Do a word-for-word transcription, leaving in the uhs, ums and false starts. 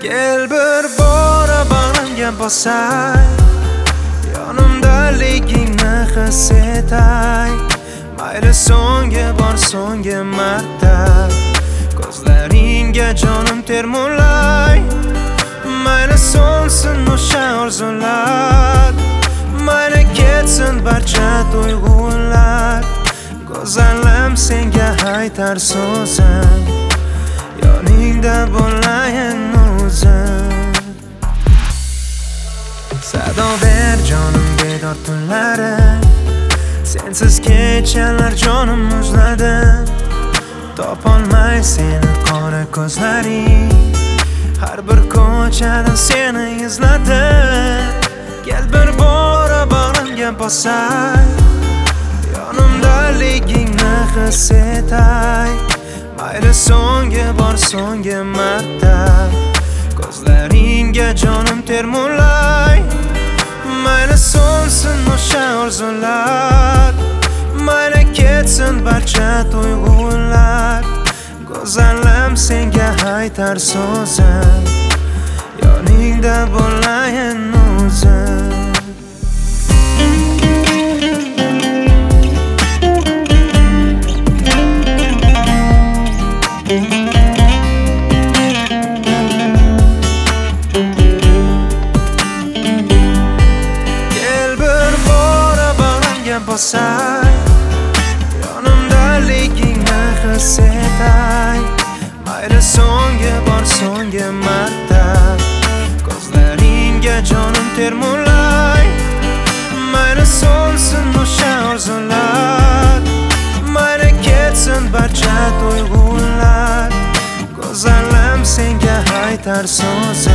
Kel bir bora bag'rimga bosay, yonimdaligingni his etay. Mayli so'nggi bor so'nggi marta ko'zlaringga jonim termulay. Mayli so'nsin o'sha orzular, mayli ketsin barcha tuyg'ular. Go'zalim senga aytar so'zim, yoningda bo'layin o'zim. Sado ber jonim bedor tunlari, sensiz kechalar jonim muzladi. Topolmay seni qora ko'zlaring, har bir ko'chada seni izladi. Kel bir bora bag'rimga bosay, yonimdaligingni his etay. Mayli so'nggi bor so'nggi marta ko'zlaringga jonim termulay. Mayli so'nsin o'sha orzular, mayli ketsin barcha tuyg'ular. Go'zalim senga aytar so'zim, yoningda bo'layin o'zim. Bosay, yonimdaligingni his etay. Mayli so'nggi bor so'nggi marta ko'zlaringga jonim termulay. Mayli so'nsin o'sha orzular, mayli ketsin barcha tuyg'ular. Go'zalim senga aytar so'zim,